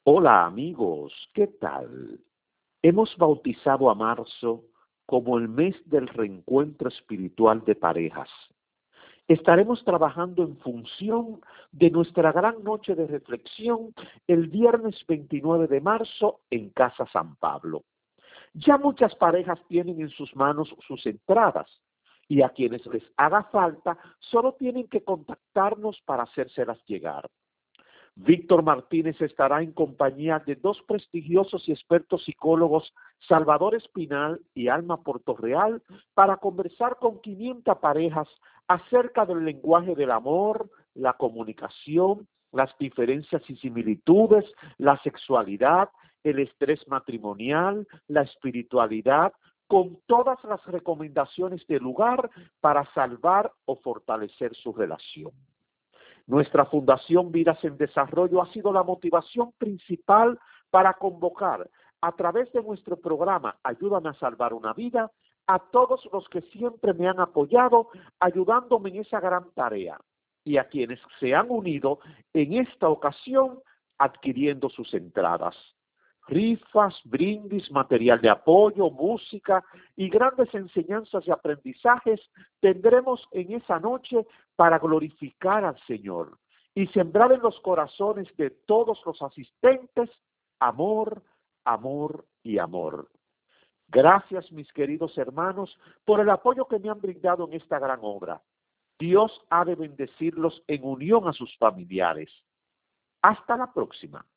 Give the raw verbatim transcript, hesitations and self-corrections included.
Hola amigos, ¿qué tal? Hemos bautizado a marzo como el mes del reencuentro espiritual de parejas. Estaremos trabajando en función de nuestra gran noche de reflexión el viernes veintinueve de marzo en Casa San Pablo. Ya muchas parejas tienen en sus manos sus entradas y a quienes les haga falta solo tienen que contactarnos para hacérselas llegar. Víctor Martínez estará en compañía de dos prestigiosos y expertos psicólogos, Salvador Espinal y Alma Portorreal, para conversar con quinientas parejas acerca del lenguaje del amor, la comunicación, las diferencias y similitudes, la sexualidad, el estrés matrimonial, la espiritualidad, con todas las recomendaciones del lugar para salvar o fortalecer su relación. Nuestra Fundación Vidas en Desarrollo ha sido la motivación principal para convocar a través de nuestro programa Ayúdame a Salvar una Vida a todos los que siempre me han apoyado ayudándome en esa gran tarea y a quienes se han unido en esta ocasión adquiriendo sus entradas. Rifas, brindis, material de apoyo, música y grandes enseñanzas y aprendizajes tendremos en esa noche para glorificar al Señor y sembrar en los corazones de todos los asistentes amor, amor y amor. Gracias, mis queridos hermanos, por el apoyo que me han brindado en esta gran obra. Dios ha de bendecirlos en unión a sus familiares. Hasta la próxima.